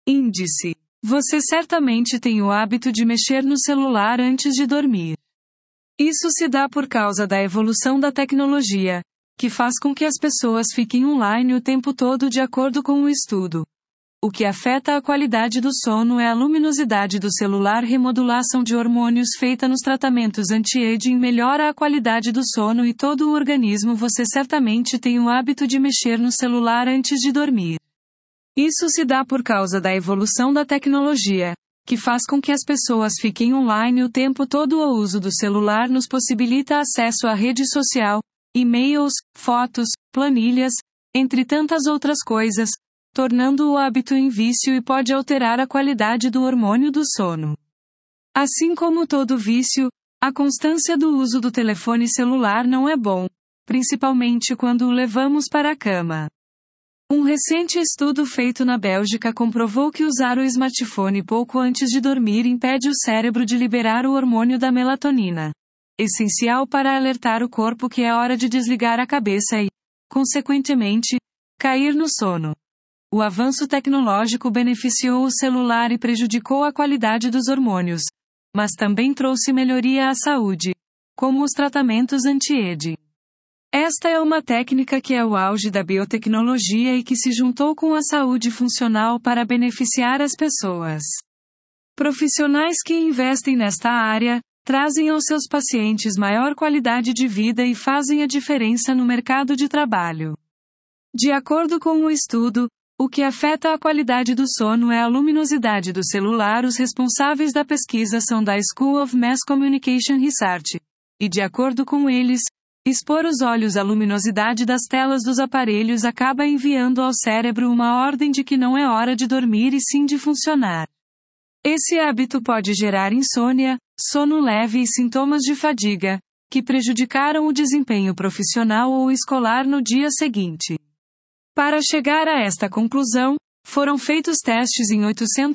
Índice. Você certamente tem o hábito de mexer no celular antes de dormir. Isso se dá por causa da evolução da tecnologia, que faz com que as pessoas fiquem online o tempo todo de acordo com o estudo. O que afeta a qualidade do sono é a luminosidade do celular. Remodulação de hormônios feita nos tratamentos anti-aging melhora a qualidade do sono e todo o organismo. Você certamente tem o hábito de mexer no celular antes de dormir. Isso se dá por causa da evolução da tecnologia, que faz com que as pessoas fiquem online o tempo todo. O uso do celular nos possibilita acesso à rede social, e-mails, fotos, planilhas, entre tantas outras coisas, tornando o hábito em vício e pode alterar a qualidade do hormônio do sono. Assim como todo vício, a constância do uso do telefone celular não é bom, principalmente quando o levamos para a cama. Um recente estudo feito na Bélgica comprovou que usar o smartphone pouco antes de dormir impede o cérebro de liberar o hormônio da melatonina, essencial para alertar o corpo que é hora de desligar a cabeça e, consequentemente, cair no sono. O avanço tecnológico beneficiou o celular e prejudicou a qualidade dos hormônios, mas também trouxe melhoria à saúde, como os tratamentos anti-aging. Esta é uma técnica que é o auge da biotecnologia e que se juntou com a saúde funcional para beneficiar as pessoas. Profissionais que investem nesta área trazem aos seus pacientes maior qualidade de vida e fazem a diferença no mercado de trabalho. De acordo com o estudo, o que afeta a qualidade do sono é a luminosidade do celular. Os responsáveis da pesquisa são da School of Mass Communication Research. E de acordo com eles, expor os olhos à luminosidade das telas dos aparelhos acaba enviando ao cérebro uma ordem de que não é hora de dormir e sim de funcionar. Esse hábito pode gerar insônia, sono leve e sintomas de fadiga, que prejudicaram o desempenho profissional ou escolar no dia seguinte. Para chegar a esta conclusão, foram feitos testes em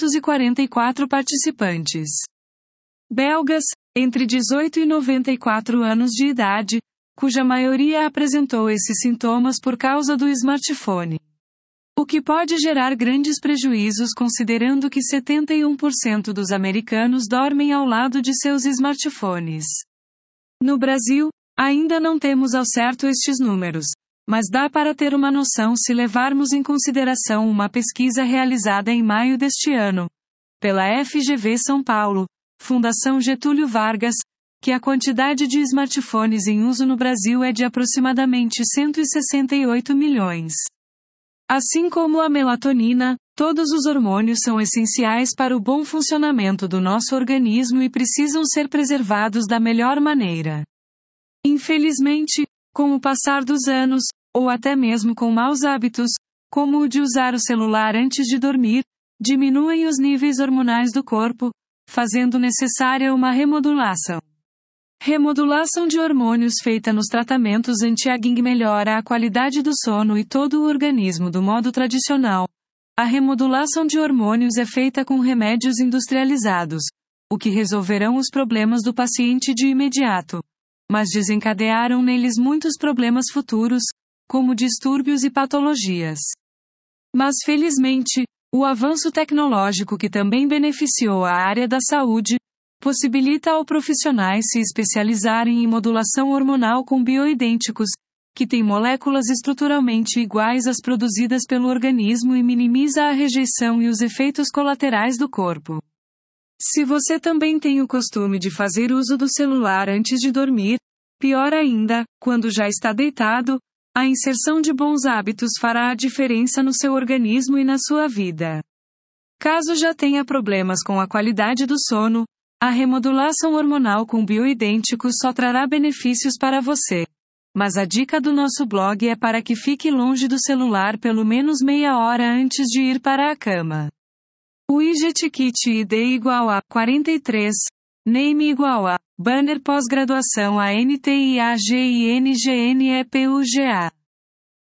844 participantes belgas, entre 18 e 94 anos de idade, cuja maioria apresentou esses sintomas por causa do smartphone. O que pode gerar grandes prejuízos considerando que 71% dos americanos dormem ao lado de seus smartphones. No Brasil, ainda não temos ao certo estes números, mas dá para ter uma noção se levarmos em consideração uma pesquisa realizada em maio deste ano, pela FGV São Paulo, Fundação Getúlio Vargas, que a quantidade de smartphones em uso no Brasil é de aproximadamente 168 milhões. Assim como a melatonina, todos os hormônios são essenciais para o bom funcionamento do nosso organismo e precisam ser preservados da melhor maneira. Infelizmente, com o passar dos anos, ou até mesmo com maus hábitos, como o de usar o celular antes de dormir, diminuem os níveis hormonais do corpo, fazendo necessária uma remodulação. Remodulação de hormônios feita nos tratamentos anti-aging melhora a qualidade do sono e todo o organismo do modo tradicional. A remodulação de hormônios é feita com remédios industrializados, o que resolverão os problemas do paciente de imediato, mas desencadearam neles muitos problemas futuros, como distúrbios e patologias. Mas felizmente, o avanço tecnológico que também beneficiou a área da saúde, possibilita ao profissionais se especializarem em modulação hormonal com bioidênticos, que têm moléculas estruturalmente iguais às produzidas pelo organismo e minimiza a rejeição e os efeitos colaterais do corpo. Se você também tem o costume de fazer uso do celular antes de dormir, pior ainda, quando já está deitado, a inserção de bons hábitos fará a diferença no seu organismo e na sua vida. Caso já tenha problemas com a qualidade do sono, a remodulação hormonal com bioidênticos só trará benefícios para você. Mas a dica do nosso blog é para que fique longe do celular pelo menos meia hora antes de ir para a cama. Widget Kit ID igual a 43, Name igual a Banner pós-graduação ANTIAGINGNEPUGA